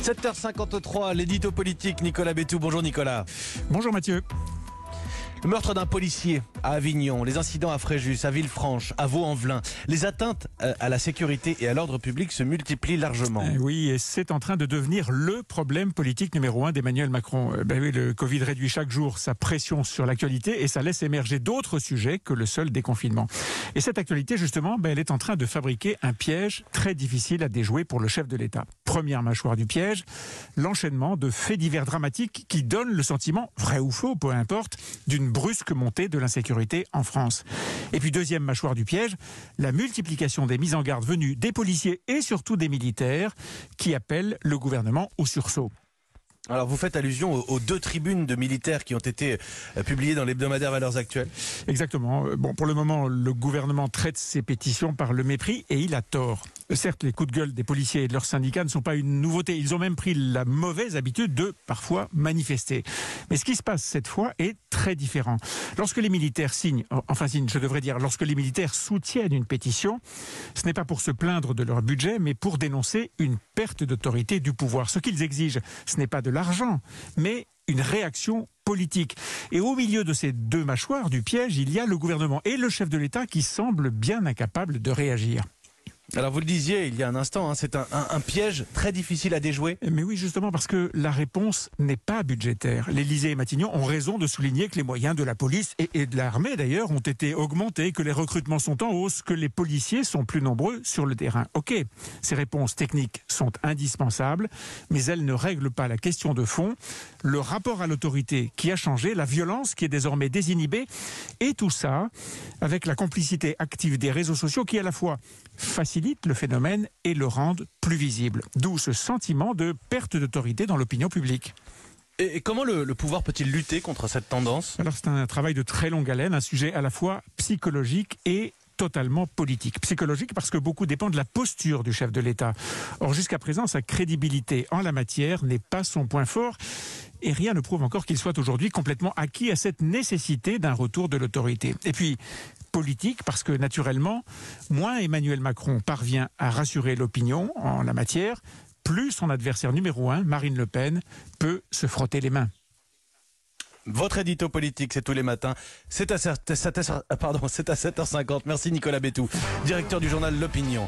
7h53, l'édito politique, Nicolas Bétou. Bonjour Nicolas. Bonjour Mathieu. Le meurtre d'un policier à Avignon, les incidents à Fréjus, à Villefranche, à Vaux-en-Velin, les atteintes à la sécurité et à l'ordre public se multiplient largement. Oui, et c'est en train de devenir le problème politique numéro 1 d'Emmanuel Macron. Oui, le Covid réduit chaque jour sa pression sur l'actualité et ça laisse émerger d'autres sujets que le seul déconfinement. Et cette actualité, justement, elle est en train de fabriquer un piège très difficile à déjouer pour le chef de l'État. Première mâchoire du piège, l'enchaînement de faits divers dramatiques qui donnent le sentiment, vrai ou faux, peu importe, d'une brusque montée de l'insécurité en France. Et puis deuxième mâchoire du piège, la multiplication des mises en garde venues des policiers et surtout des militaires qui appellent le gouvernement au sursaut. Alors vous faites allusion aux deux tribunes de militaires qui ont été publiées dans l'hebdomadaire Valeurs Actuelles. Exactement. Bon, pour le moment, le gouvernement traite ces pétitions par le mépris et il a tort. Certes, les coups de gueule des policiers et de leurs syndicats ne sont pas une nouveauté. Ils ont même pris la mauvaise habitude de, parfois, manifester. Mais ce qui se passe cette fois est très différent. Lorsque les militaires lorsque les militaires soutiennent une pétition, ce n'est pas pour se plaindre de leur budget, mais pour dénoncer une perte d'autorité du pouvoir. Ce qu'ils exigent, ce n'est pas de l'argent, mais une réaction politique. Et au milieu de ces deux mâchoires du piège, il y a le gouvernement et le chef de l'État qui semblent bien incapables de réagir. Alors vous le disiez il y a un instant, c'est un piège très difficile à déjouer. Mais oui, justement parce que la réponse n'est pas budgétaire. L'Élysée et Matignon ont raison de souligner que les moyens de la police et de l'armée d'ailleurs ont été augmentés, que les recrutements sont en hausse, que les policiers sont plus nombreux sur le terrain. Ok, ces réponses techniques sont indispensables, mais elles ne règlent pas la question de fond, le rapport à l'autorité qui a changé, la violence qui est désormais désinhibée, et tout ça avec la complicité active des réseaux sociaux qui à la fois facilite le phénomène et le rendent plus visible. D'où ce sentiment de perte d'autorité dans l'opinion publique. Et comment le pouvoir peut-il lutter contre cette tendance ? Alors c'est un travail de très longue haleine, un sujet à la fois psychologique et totalement politique. Psychologique parce que beaucoup dépend de la posture du chef de l'État. Or jusqu'à présent, sa crédibilité en la matière n'est pas son point fort. Et rien ne prouve encore qu'il soit aujourd'hui complètement acquis à cette nécessité d'un retour de l'autorité. Et puis, politique, parce que naturellement, moins Emmanuel Macron parvient à rassurer l'opinion en la matière, plus son adversaire numéro 1, Marine Le Pen, peut se frotter les mains. Votre édito politique, c'est tous les matins. C'est à 7h50. Merci Nicolas Bétou, directeur du journal L'Opinion.